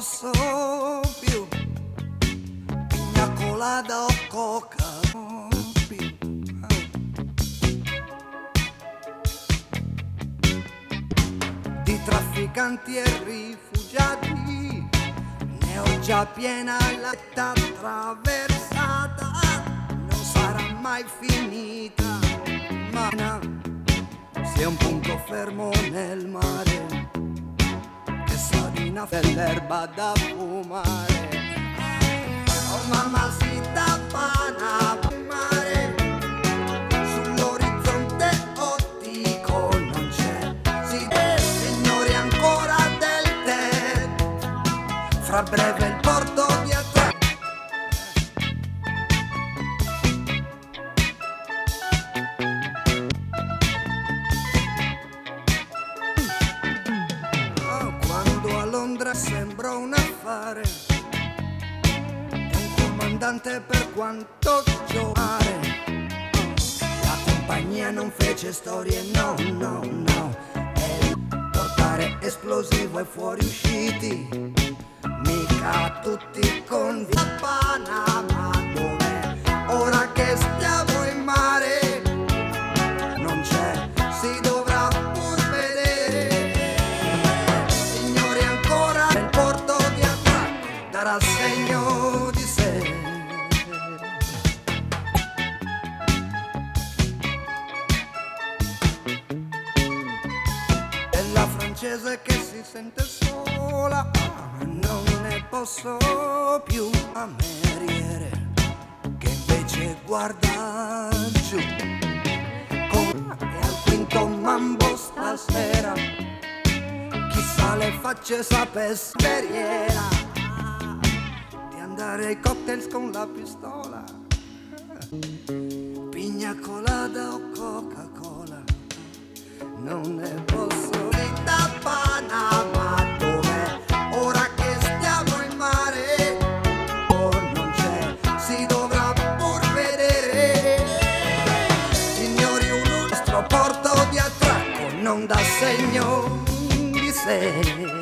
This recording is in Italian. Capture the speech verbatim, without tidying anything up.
posso più, pina colada o coca più. Di trafficanti e rifugiati ne ho già piena la città attraversata, non sarà mai finita, ma sia un punto fermo nel mare che sa di una dell'erba da fumare. Oh mamma, si tappana mare sull'orizzonte ottico non c'è, si vede signori ancora del tè, fra breve il porto di Atene. Londra sembra un affare e un comandante per quanto giocare. La compagnia non fece storie, no, no, no, e portare esplosivo ai fuoriusciti, mica tutti con via Panama. Dov'è? Ora che stiamo in mare non c'è, si dovrà pur vedere. Darà segno di sé. E la francese che si sente sola, non ne posso più. Cameriere che invece guarda giù, con e al quinto mambo stasera, chissà le facce sapesse speriera dare ai cocktails con la pistola, pigna colada o Coca-Cola, non ne posso di Panama. Dov'è? Ora che stiamo in mare oh non c'è, si dovrà pur vedere. Signori, un nostro porto di attracco non dà segno di sé.